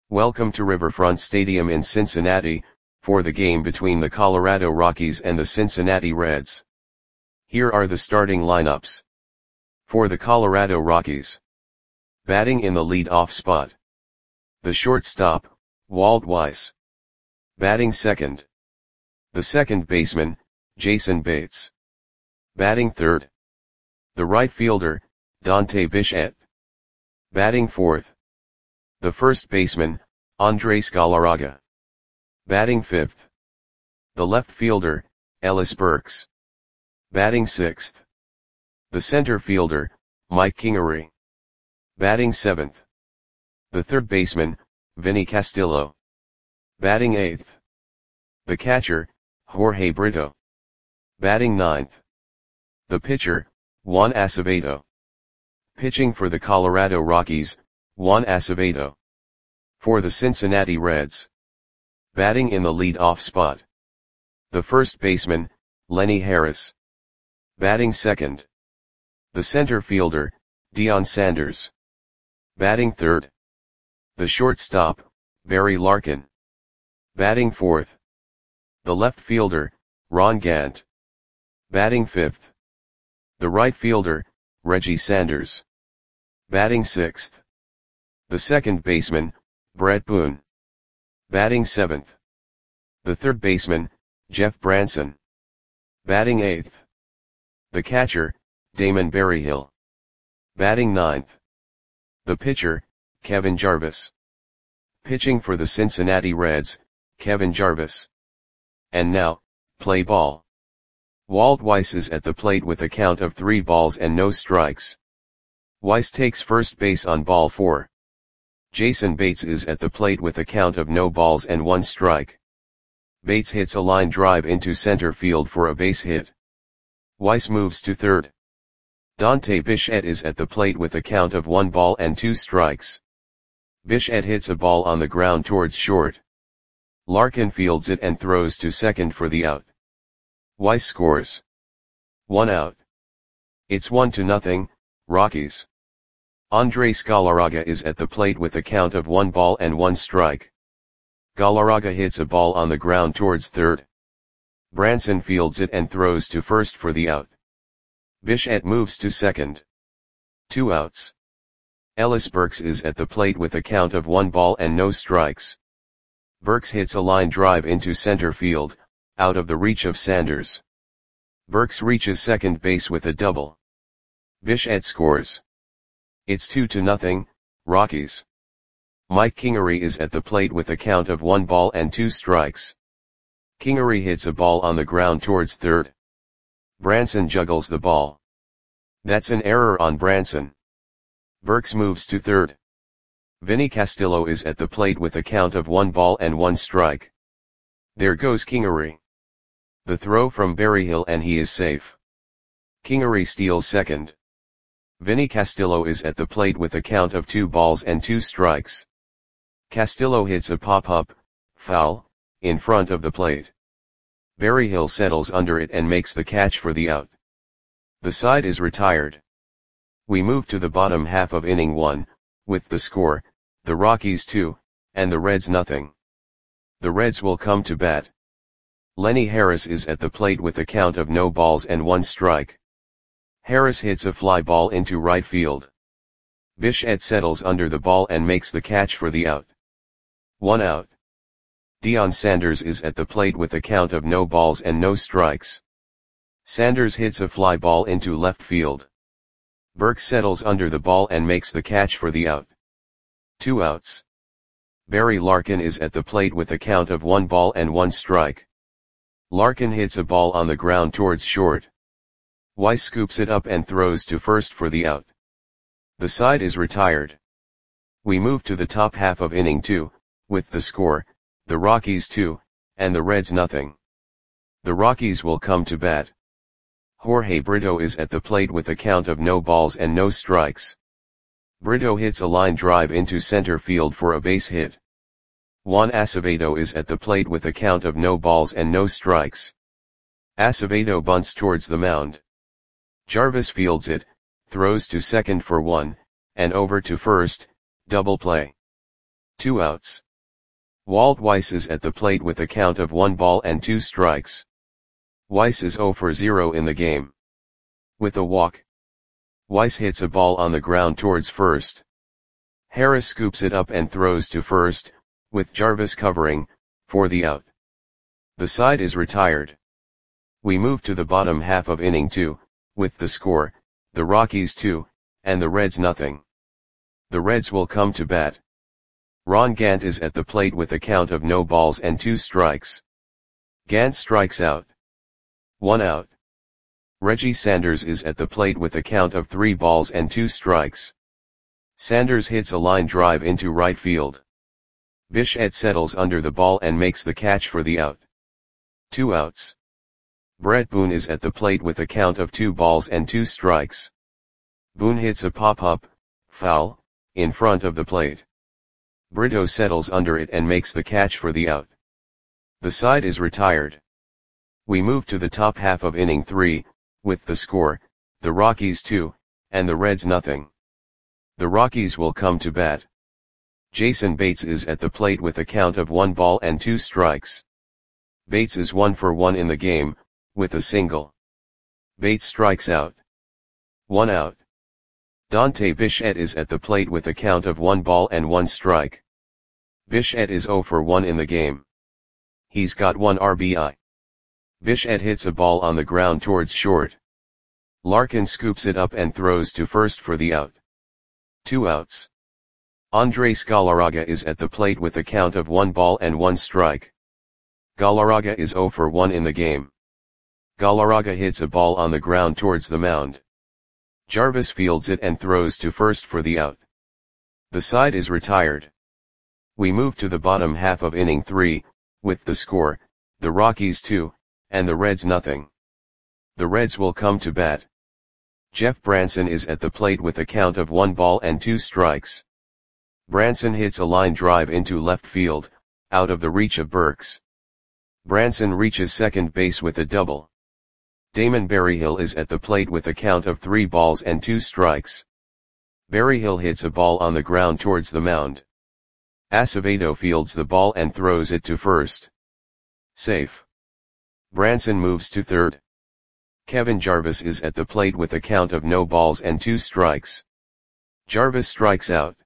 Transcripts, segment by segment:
Welcome to Riverfront Stadium in Cincinnati, for the game between the Colorado Rockies and the Cincinnati Reds. Here are the starting lineups. For the Colorado Rockies. Batting in the lead-off spot. The shortstop, Walt Weiss. Batting second. The second baseman, Jason Bates. Batting third. The right fielder, Dante Bichette. Batting fourth. The first baseman, Andres Galarraga. Batting fifth. The left fielder, Ellis Burks. Batting sixth. The center fielder, Mike Kingery. Batting seventh. The third baseman, Vinny Castillo. Batting eighth. The catcher, Jorge Brito. Batting ninth. The pitcher, Juan Acevedo. Pitching for the Colorado Rockies, Juan Acevedo. For the Cincinnati Reds. Batting in the lead-off spot. The first baseman, Lenny Harris. Batting second. The center fielder, Deion Sanders. Batting third. The shortstop, Barry Larkin. Batting fourth. The left fielder, Ron Gant. Batting fifth. The right fielder, Reggie Sanders. Batting sixth. The second baseman, Brett Boone. Batting seventh. The third baseman, Jeff Branson. Batting eighth. The catcher, Damon Berryhill. Batting ninth. The pitcher, Kevin Jarvis. Pitching for the Cincinnati Reds, Kevin Jarvis. And now, play ball. Walt Weiss is at the plate with a count of 3 balls and no strikes. Weiss takes first base on ball 4. Jason Bates is at the plate with a count of no balls and 1 strike. Bates hits a line drive into center field for a base hit. Weiss moves to third. Dante Bichette is at the plate with a count of 1 ball and 2 strikes. Bichette hits a ball on the ground towards short. Larkin fields it and throws to second for the out. Weiss scores. 1 out. It's 1-0, Rockies. Andres Galarraga is at the plate with a count of 1 ball and 1 strike. Galarraga hits a ball on the ground towards third. Branson fields it and throws to first for the out. Bichette moves to second. 2 outs. Ellis Burks is at the plate with a count of 1 ball and no strikes. Burks hits a line drive into center field, out of the reach of Sanders. Burks reaches second base with a double. Bichette scores. It's 2-0, Rockies. Mike Kingery is at the plate with a count of 1 ball and 2 strikes. Kingery hits a ball on the ground towards third. Branson juggles the ball. That's an error on Branson. Burks moves to third. Vinny Castillo is at the plate with a count of 1 ball and 1 strike. There goes Kingery. The throw from Berryhill and he is safe. Kingery steals second. Vinny Castillo is at the plate with a count of 2 balls and 2 strikes. Castillo hits a pop-up, foul, in front of the plate. Berryhill settles under it and makes the catch for the out. The side is retired. We move to the bottom half of inning 1, with the score, the Rockies 2, and the Reds nothing. The Reds will come to bat. Lenny Harris is at the plate with a count of no balls and 1 strike. Harris hits a fly ball into right field. Bichette settles under the ball and makes the catch for the out. 1 out. Deion Sanders is at the plate with a count of no balls and no strikes. Sanders hits a fly ball into left field. Burks settles under the ball and makes the catch for the out. 2 outs. Barry Larkin is at the plate with a count of 1 ball and 1 strike. Larkin hits a ball on the ground towards short. Weiss scoops it up and throws to first for the out. The side is retired. We move to the top half of inning 2, with the score, the Rockies 2, and the Reds nothing. The Rockies will come to bat. Jorge Brito is at the plate with a count of no balls and no strikes. Brito hits a line drive into center field for a base hit. Juan Acevedo is at the plate with a count of no balls and no strikes. Acevedo bunts towards the mound. Jarvis fields it, throws to second for 1, and over to first, double play. 2 outs. Walt Weiss is at the plate with a count of 1 ball and 2 strikes. Weiss is 0 for 0 in the game. With a walk, Weiss hits a ball on the ground towards first. Harris scoops it up and throws to first, with Jarvis covering, for the out. The side is retired. We move to the bottom half of inning 2, with the score, the Rockies 2, and the Reds nothing. The Reds will come to bat. Ron Gant is at the plate with a count of no balls and 2 strikes. Gant strikes out. 1 out. Reggie Sanders is at the plate with a count of 3 balls and 2 strikes. Sanders hits a line drive into right field. Bichette settles under the ball and makes the catch for the out. 2 outs. Brett Boone is at the plate with a count of 2 balls and 2 strikes. Boone hits a pop-up, foul, in front of the plate. Brito settles under it and makes the catch for the out. The side is retired. We move to the top half of inning 3, with the score, the Rockies 2, and the Reds nothing. The Rockies will come to bat. Jason Bates is at the plate with a count of 1 ball and 2 strikes. Bates is 1 for 1 in the game, with a single. Bates strikes out. 1 out. Dante Bichette is at the plate with a count of 1 ball and 1 strike. Bichette is 0 for 1 in the game. He's got 1 RBI. Bichette hits a ball on the ground towards short. Larkin scoops it up and throws to first for the out. 2 outs. Andres Galarraga is at the plate with a count of 1 ball and 1 strike. Galarraga is 0 for 1 in the game. Galarraga hits a ball on the ground towards the mound. Jarvis fields it and throws to first for the out. The side is retired. We move to the bottom half of inning 3, with the score, the Rockies 2, and the Reds nothing. The Reds will come to bat. Jeff Branson is at the plate with a count of 1 ball and 2 strikes. Branson hits a line drive into left field, out of the reach of Burks. Branson reaches second base with a double. Damon Berryhill is at the plate with a count of 3 balls and 2 strikes. Berryhill hits a ball on the ground towards the mound. Acevedo fields the ball and throws it to first. Safe. Branson moves to third. Kevin Jarvis is at the plate with a count of no balls and 2 strikes. Jarvis strikes out.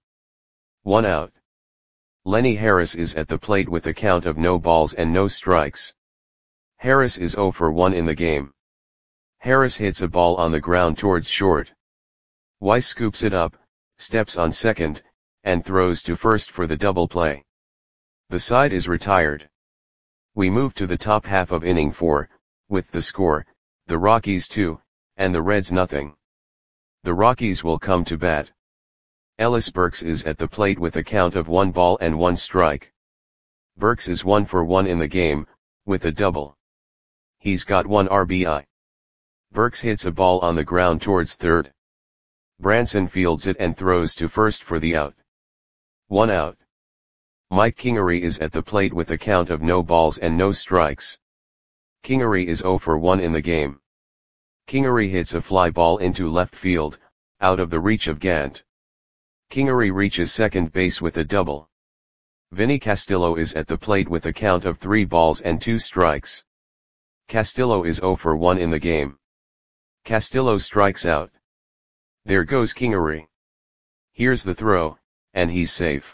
1 out. Lenny Harris is at the plate with a count of no balls and no strikes. Harris is 0 for 1 in the game. Harris hits a ball on the ground towards short. Weiss scoops it up, steps on second, and throws to first for the double play. The side is retired. We move to the top half of inning 4, with the score, the Rockies 2, and the Reds nothing. The Rockies will come to bat. Ellis Burks is at the plate with a count of 1 ball and 1 strike. Burks is 1 for 1 in the game, with a double. He's got 1 RBI. Burks hits a ball on the ground towards third. Branson fields it and throws to first for the out. 1 out. Mike Kingery is at the plate with a count of no balls and no strikes. Kingery is 0 for 1 in the game. Kingery hits a fly ball into left field, out of the reach of Gant. Kingery reaches second base with a double. Vinny Castillo is at the plate with a count of 3 balls and 2 strikes. Castillo is 0 for 1 in the game. Castillo strikes out. There goes Kingery. Here's the throw, and he's safe.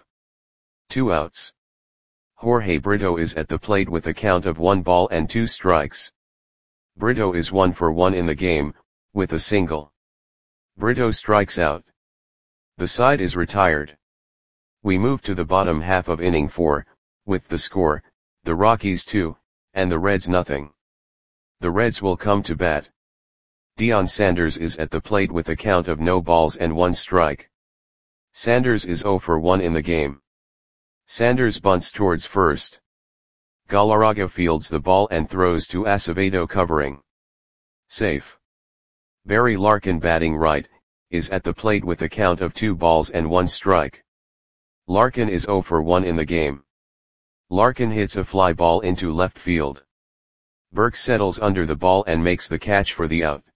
2 outs. Jorge Brito is at the plate with a count of 1 ball and 2 strikes. Brito is 1 for 1 in the game, with a single. Brito strikes out. The side is retired. We move to the bottom half of inning 4, with the score, the Rockies 2, and the Reds nothing. The Reds will come to bat. Deion Sanders is at the plate with a count of no balls and 1 strike. Sanders is 0 for 1 in the game. Sanders bunts towards first. Galarraga fields the ball and throws to Acevedo covering. Safe. Barry Larkin batting right, is at the plate with a count of 2 balls and 1 strike. Larkin is 0 for 1 in the game. Larkin hits a fly ball into left field. Burks settles under the ball and makes the catch for the out.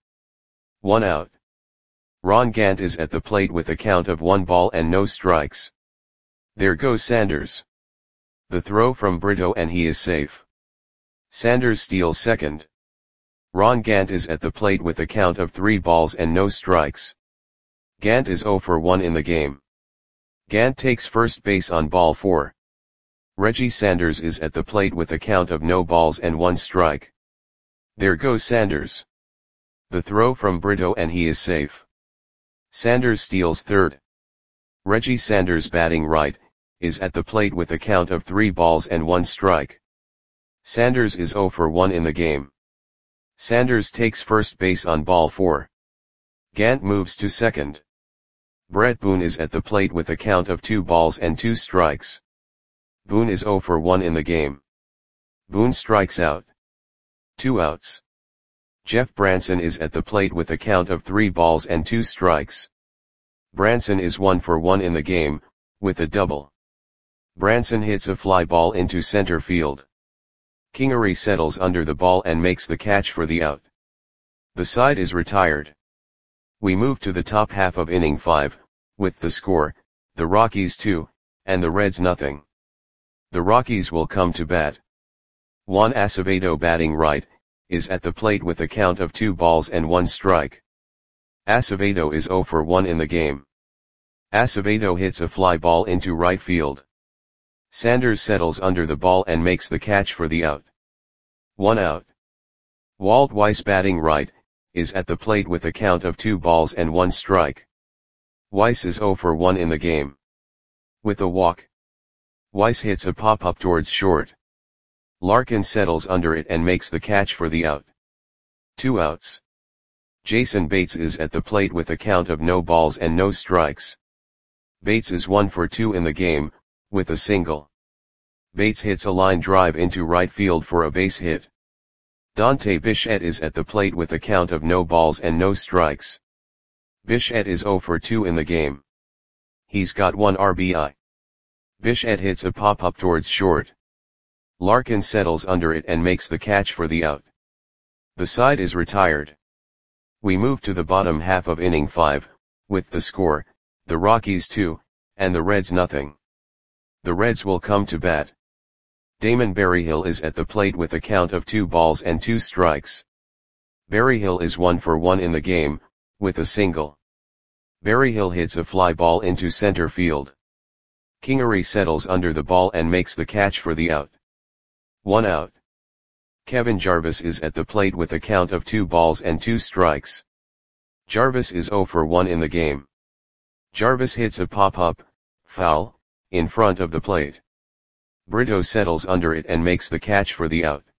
1 out. Ron Gant is at the plate with a count of 1 ball and no strikes. There goes Sanders. The throw from Brito and he is safe. Sanders steals second. Ron Gant is at the plate with a count of 3 balls and no strikes. Gant is 0 for 1 in the game. Gant takes first base on ball 4. Reggie Sanders is at the plate with a count of no balls and 1 strike. There goes Sanders. The throw from Brito and he is safe. Sanders steals third. Reggie Sanders, batting right, is at the plate with a count of 3 balls and 1 strike. Sanders is 0 for 1 in the game. Sanders takes first base on ball 4. Gant moves to second. Brett Boone is at the plate with a count of 2 balls and 2 strikes. Boone is 0 for 1 in the game. Boone strikes out. 2 outs. Jeff Branson is at the plate with a count of 3 balls and 2 strikes. Branson is 1 for 1 in the game, with a double. Branson hits a fly ball into center field. Kingery settles under the ball and makes the catch for the out. The side is retired. We move to the top half of inning 5, with the score, the Rockies 2, and the Reds nothing. The Rockies will come to bat. Juan Acevedo, batting right, is at the plate with a count of 2 balls and 1 strike. Acevedo is 0 for 1 in the game. Acevedo hits a fly ball into right field. Sanders settles under the ball and makes the catch for the out. 1 out. Walt Weiss, batting right, is at the plate with a count of 2 balls and 1 strike. Weiss is 0 for 1 in the game. With a walk, Weiss hits a pop-up towards short. Larkin settles under it and makes the catch for the out. 2 outs. Jason Bates is at the plate with a count of no balls and no strikes. Bates is 1 for 2 in the game, with a single. Bates hits a line drive into right field for a base hit. Dante Bichette is at the plate with a count of no balls and no strikes. Bichette is 0 for 2 in the game. He's got 1 RBI. Bichette hits a pop-up towards short. Larkin settles under it and makes the catch for the out. The side is retired. We move to the bottom half of inning 5, with the score, the Rockies 2, and the Reds nothing. The Reds will come to bat. Damon Berryhill is at the plate with a count of 2 balls and 2 strikes. Berryhill is 1 for 1 in the game, with a single. Berryhill hits a fly ball into center field. Kingery settles under the ball and makes the catch for the out. 1 out. Kevin Jarvis is at the plate with a count of 2 balls and 2 strikes. Jarvis is 0 for 1 in the game. Jarvis hits a pop-up, foul, in front of the plate. Brito settles under it and makes the catch for the out.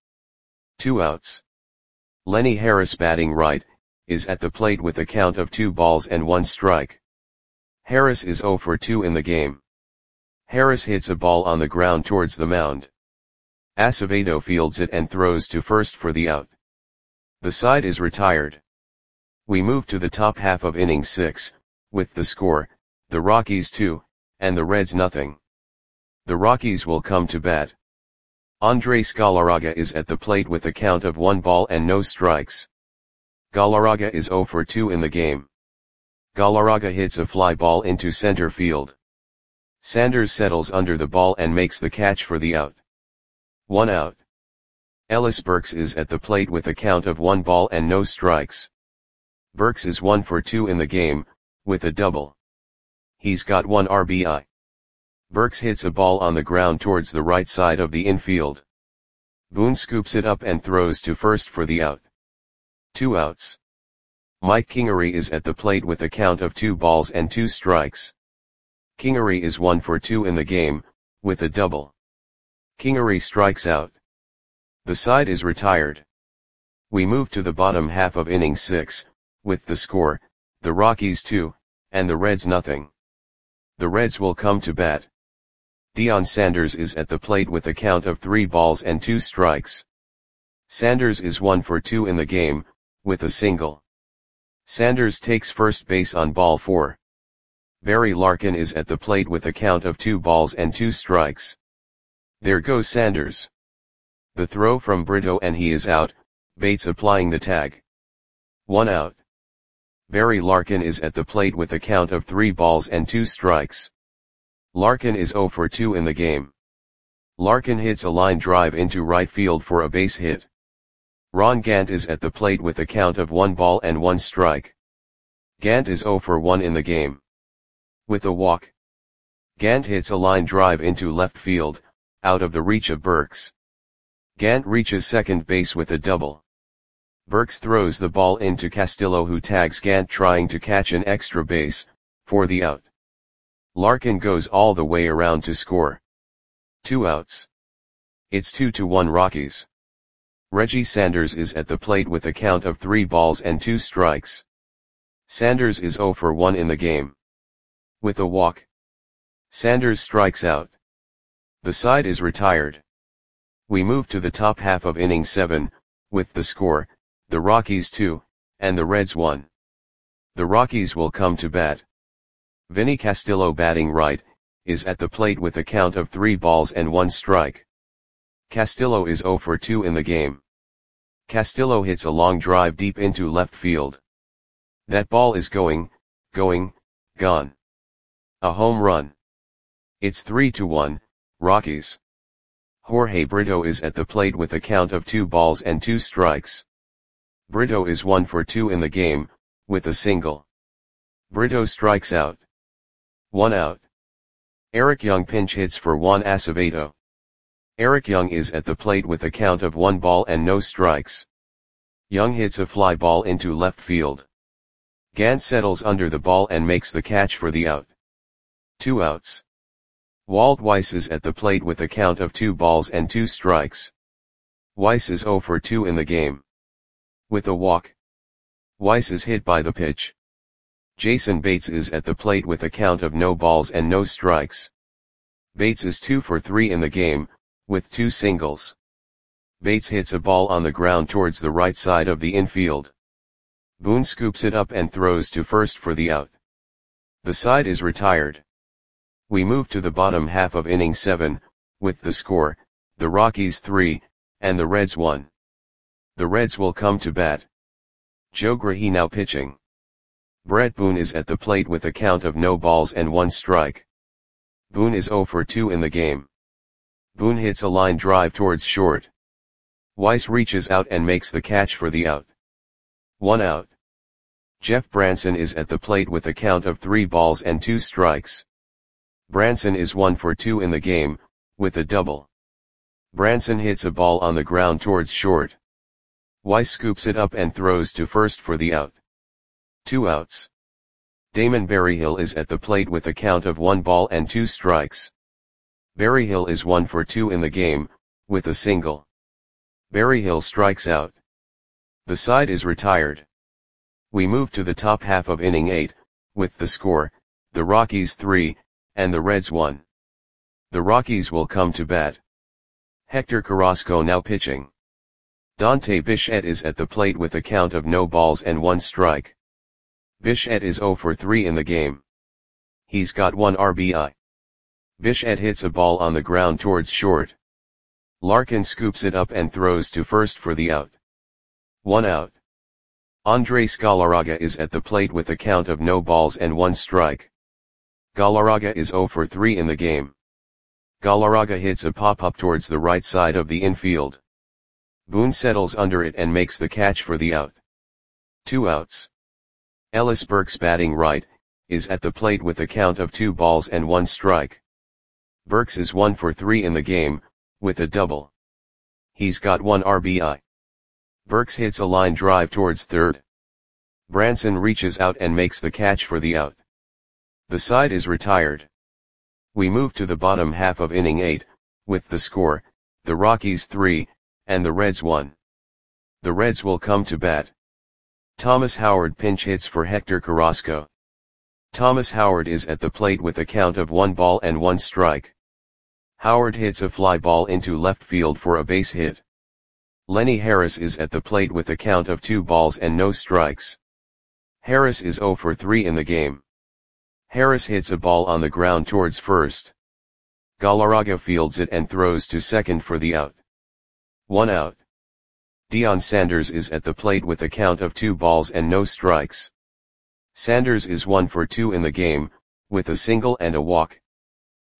2 outs. Lenny Harris, batting right, is at the plate with a count of 2 balls and 1 strike. Harris is 0 for 2 in the game. Harris hits a ball on the ground towards the mound. Acevedo fields it and throws to first for the out. The side is retired. We move to the top half of inning 6, with the score, the Rockies 2, and the Reds nothing. The Rockies will come to bat. Andres Galarraga is at the plate with a count of 1 ball and no strikes. Galarraga is 0 for 2 in the game. Galarraga hits a fly ball into center field. Sanders settles under the ball and makes the catch for the out. 1 out. Ellis Burks is at the plate with a count of 1 ball and no strikes. Burks is 1 for 2 in the game, with a double. He's got 1 RBI. Burks hits a ball on the ground towards the right side of the infield. Boone scoops it up and throws to first for the out. 2 outs. Mike Kingery is at the plate with a count of 2 balls and 2 strikes. Kingery is 1 for 2 in the game, with a double. Kingery strikes out. The side is retired. We move to the bottom half of inning 6, with the score, the Rockies 2, and the Reds nothing. The Reds will come to bat. Deion Sanders is at the plate with a count of 3 balls and 2 strikes. Sanders is 1 for 2 in the game, with a single. Sanders takes first base on ball 4. Barry Larkin is at the plate with a count of 2 balls and 2 strikes. There goes Sanders. The throw from Brito and he is out, Bates applying the tag. 1 out. Barry Larkin is at the plate with a count of 3 balls and 2 strikes. Larkin is 0 for 2 in the game. Larkin hits a line drive into right field for a base hit. Ron Gant is at the plate with a count of 1 ball and 1 strike. Gant is 0 for 1 in the game. With a walk. Gant hits a line drive into left field, out of the reach of Burks. Gant reaches second base with a double. Burks throws the ball into Castillo, who tags Gant trying to catch an extra base, for the out. Larkin goes all the way around to score. 2 outs. It's 2-1 Rockies. Reggie Sanders is at the plate with a count of 3 balls and 2 strikes. Sanders is 0 for 1 in the game. With a walk. Sanders strikes out. The side is retired. We move to the top half of inning 7, with the score, the Rockies 2, and the Reds 1. The Rockies will come to bat. Vinny Castillo, batting right, is at the plate with a count of 3 balls and 1 strike. Castillo is 0 for 2 in the game. Castillo hits a long drive deep into left field. That ball is gone. A home run. It's 3-1, Rockies. Jorge Brito is at the plate with a count of 2 balls and 2 strikes. Brito is 1 for 2 in the game, with a single. Brito strikes out. 1 out. Eric Young pinch hits for Juan Acevedo. Eric Young is at the plate with a count of 1 ball and no strikes. Young hits a fly ball into left field. Gant settles under the ball and makes the catch for the out. 2 outs. Walt Weiss is at the plate with a count of 2 balls and 2 strikes. Weiss is 0 for 2 in the game. With a walk. Weiss is hit by the pitch. Jason Bates is at the plate with a count of no balls and no strikes. Bates is 2 for 3 in the game, with 2 singles. Bates hits a ball on the ground towards the right side of the infield. Boone scoops it up and throws to first for the out. The side is retired. We move to the bottom half of inning 7, with the score, the Rockies 3, and the Reds 1. The Reds will come to bat. Joe Grahey now pitching. Brett Boone is at the plate with a count of no balls and 1 strike. Boone is 0 for 2 in the game. Boone hits a line drive towards short. Weiss reaches out and makes the catch for the out. 1 out. Jeff Branson is at the plate with a count of 3 balls and 2 strikes. Branson is 1 for 2 in the game, with a double. Branson hits a ball on the ground towards short. Weiss scoops it up and throws to first for the out. 2 outs. Damon Berryhill is at the plate with a count of 1 ball and 2 strikes. Berryhill is 1 for 2 in the game, with a single. Berryhill strikes out. The side is retired. We move to the top half of inning 8, with the score, the Rockies 3, and the Reds 1. The Rockies will come to bat. Hector Carrasco now pitching. Dante Bichette is at the plate with a count of no balls and 1 strike. Bichette is 0 for 3 in the game. He's got 1 RBI. Bichette hits a ball on the ground towards short. Larkin scoops it up and throws to first for the out. 1 out. Andres Galarraga is at the plate with a count of no balls and 1 strike. Galarraga is 0 for 3 in the game. Galarraga hits a pop-up towards the right side of the infield. Boone settles under it and makes the catch for the out. 2 outs. Ellis Burks, batting right, is at the plate with a count of 2 balls and 1 strike. Burks is 1 for 3 in the game, with a double. He's got 1 RBI. Burks hits a line drive towards third. Branson reaches out and makes the catch for the out. The side is retired. We move to the bottom half of inning 8, with the score, the Rockies 3, and the Reds 1. The Reds will come to bat. Thomas Howard pinch hits for Hector Carrasco. Thomas Howard is at the plate with a count of 1 ball and 1 strike. Howard hits a fly ball into left field for a base hit. Lenny Harris is at the plate with a count of 2 balls and no strikes. Harris is 0 for 3 in the game. Harris hits a ball on the ground towards first. Galarraga fields it and throws to second for the out. 1 out. Deion Sanders is at the plate with a count of 2 balls and no strikes. Sanders is 1 for 2 in the game, with a single and a walk.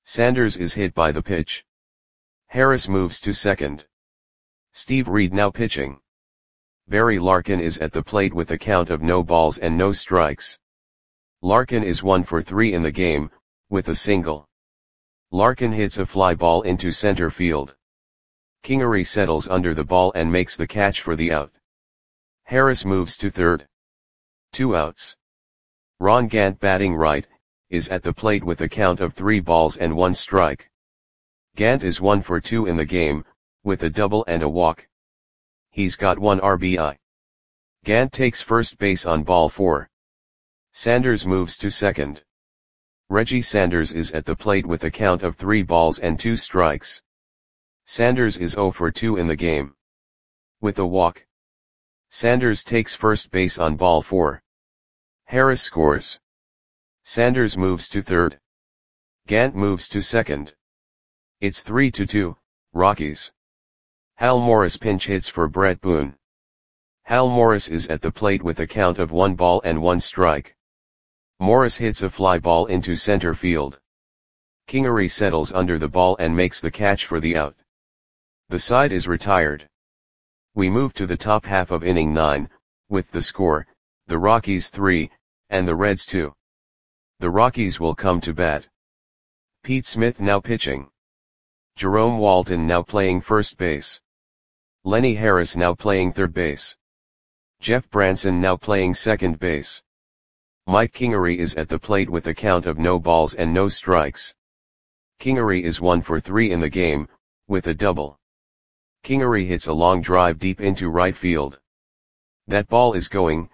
Sanders is hit by the pitch. Harris moves to second. Steve Reed now pitching. Barry Larkin is at the plate with a count of no balls and no strikes. Larkin is 1 for 3 in the game, with a single. Larkin hits a fly ball into center field. Kingery settles under the ball and makes the catch for the out. Harris moves to third. 2 outs. Ron Gant batting right, is at the plate with a count of 3 balls and 1 strike. Gant is 1 for 2 in the game, with a double and a walk. He's got 1 RBI. Gant takes first base on ball 4. Sanders moves to second. Reggie Sanders is at the plate with a count of 3 balls and 2 strikes. Sanders is 0 for 2 in the game. With a walk. Sanders takes first base on ball 4. Harris scores. Sanders moves to third. Gant moves to second. It's 3-2, Rockies. Hal Morris pinch hits for Brett Boone. Hal Morris is at the plate with a count of 1 ball and 1 strike. Morris hits a fly ball into center field. Kingery settles under the ball and makes the catch for the out. The side is retired. We move to the top half of inning 9, with the score, the Rockies 3, and the Reds 2. The Rockies will come to bat. Pete Smith now pitching. Jerome Walton now playing first base. Lenny Harris now playing third base. Jeff Branson now playing second base. Mike Kingery is at the plate with a count of no balls and no strikes. Kingery is 1 for 3 in the game, with a double. Kingery hits a long drive deep into right field. That ball is gone.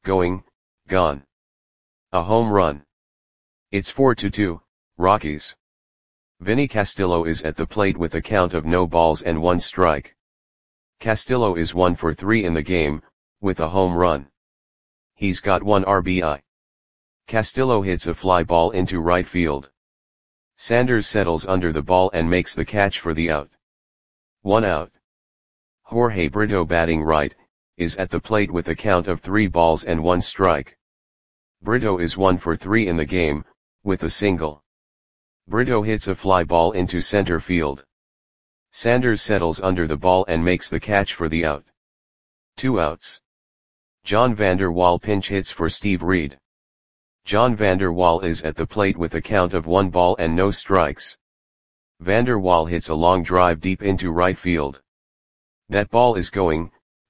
A home run. It's 4-2, Rockies. Vinny Castillo is at the plate with a count of no balls and 1 strike. Castillo is 1 for 3 in the game, with a home run. He's got 1 RBI. Castillo hits a fly ball into right field. Sanders settles under the ball and makes the catch for the out. 1 out. Jorge Brito batting right, is at the plate with a count of 3 balls and 1 strike. Brito is 1 for 3 in the game, with a single. Brito hits a fly ball into center field. Sanders settles under the ball and makes the catch for the out. 2 outs. John Vander Wal pinch hits for Steve Reed. John Vander Wal is at the plate with a count of 1 ball and no strikes. Vander Wal hits a long drive deep into right field. That ball is gone.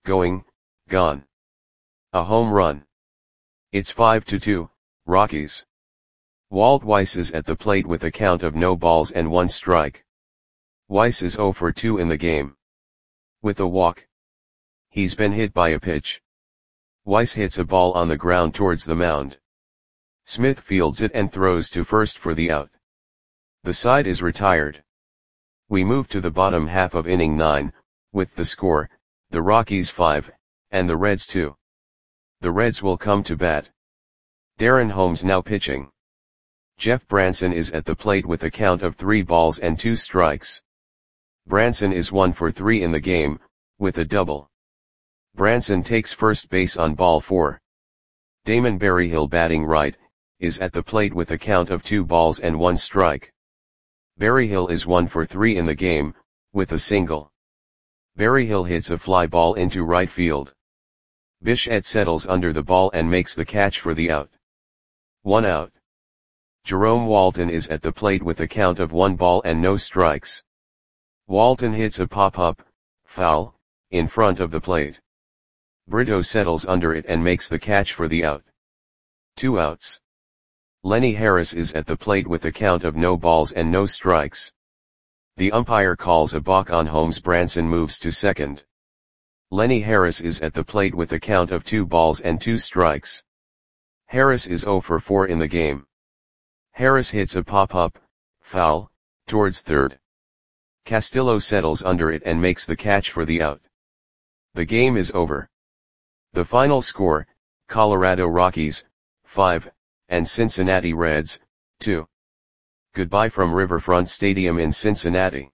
A home run. It's 5-2, Rockies. Walt Weiss is at the plate with a count of no balls and 1 strike. Weiss is 0 for 2 in the game. With a walk. He's been hit by a pitch. Weiss hits a ball on the ground towards the mound. Smith fields it and throws to first for the out. The side is retired. We move to the bottom half of inning 9, with the score, the Rockies 5, and the Reds 2. The Reds will come to bat. Darren Holmes now pitching. Jeff Branson is at the plate with a count of 3 balls and 2 strikes. Branson is 1 for 3 in the game, with a double. Branson takes first base on ball 4. Damon Berryhill batting right, is at the plate with a count of 2 balls and 1 strike. Berryhill is 1 for 3 in the game, with a single. Berryhill hits a fly ball into right field. Bichette settles under the ball and makes the catch for the out. 1 out. Jerome Walton is at the plate with a count of 1 ball and no strikes. Walton hits a pop-up, foul, in front of the plate. Brito settles under it and makes the catch for the out. 2 outs. Lenny Harris is at the plate with a count of no balls and no strikes. The umpire calls a balk on Holmes. Branson moves to second. Lenny Harris is at the plate with a count of 2 balls and 2 strikes. Harris is 0 for 4 in the game. Harris hits a pop-up, foul, towards third. Castillo settles under it and makes the catch for the out. The game is over. The final score, Colorado Rockies, 5, and Cincinnati Reds, 2. Goodbye from Riverfront Stadium in Cincinnati.